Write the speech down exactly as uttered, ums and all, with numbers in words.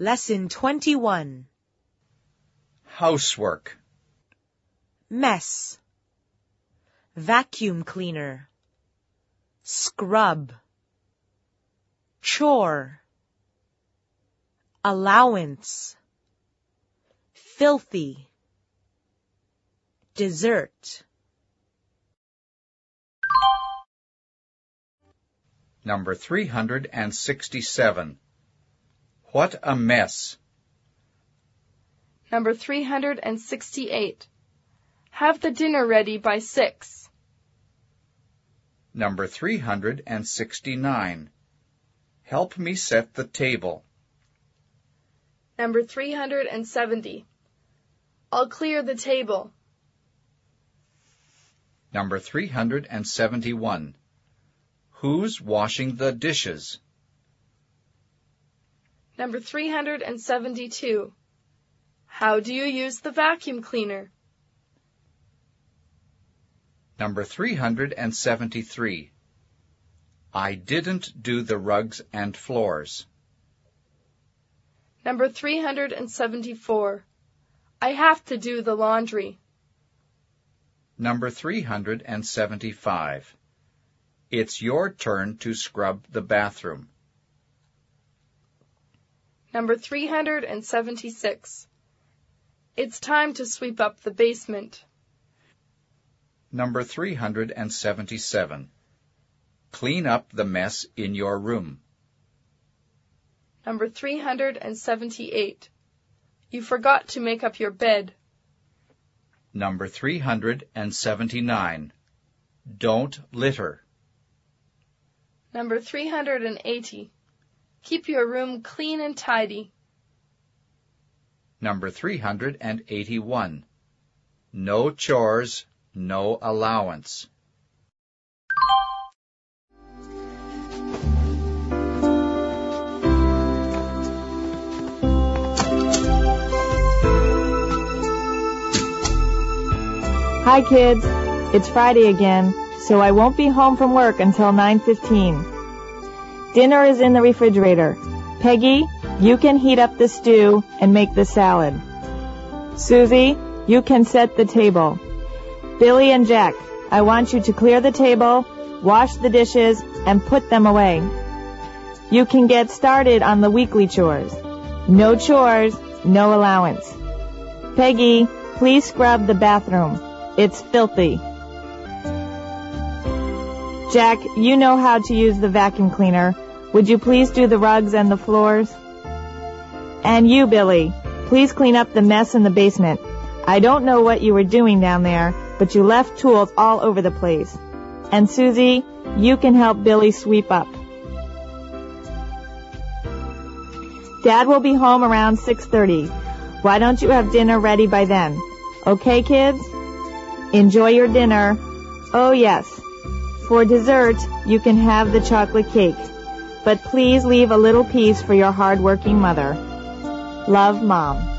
Lesson twenty-one. Housework. Mess. Vacuum cleaner. Scrub. Chore. Allowance. Filthy. Dessert. Number three hundred sixty-seven. What a mess. Number three hundred sixty-eight. Have the dinner ready by six. Number three hundred sixty-nine. Help me set the table. Number three hundred seventy. I'll clear the table. Number three hundred seventy-one. Who's washing the dishes? Number three hundred seventy-two. How do you use the vacuum cleaner? Number three hundred seventy-three. I didn't do the rugs and floors. Number three hundred seventy-four. I have to do the laundry. Number three hundred seventy-five. It's your turn to scrub the bathroom. Number three hundred seventy-six. It's time to sweep up the basement. Number three hundred seventy-seven. Clean up the mess in your room. Number three hundred seventy-eight. You forgot to make up your bed. Number three hundred seventy-nine. Don't litter. Number three hundred eighty. Keep your room clean and tidy. Number three hundred eighty-one. No chores, no allowance. Hi kids, it's Friday again, so I won't be home from work until nine fifteen. Dinner is in the refrigerator. Peggy, you can heat up the stew and make the salad. Susie, you can set the table. Billy and Jack, I want you to clear the table, wash the dishes, and put them away. You can get started on the weekly chores. No chores, no allowance. Peggy, please scrub the bathroom. It's filthy. Jack, you know how to use the vacuum cleaner. Would you please do the rugs and the floors? And you, Billy, please clean up the mess in the basement. I don't know what you were doing down there, but you left tools all over the place. And Susie, you can help Billy sweep up. Dad will be home around six thirty. Why don't you have dinner ready by then? Okay, kids? Enjoy your dinner. Oh, yes. For dessert, you can have the chocolate cake. But please leave a little piece for your hard-working mother. Love, Mom.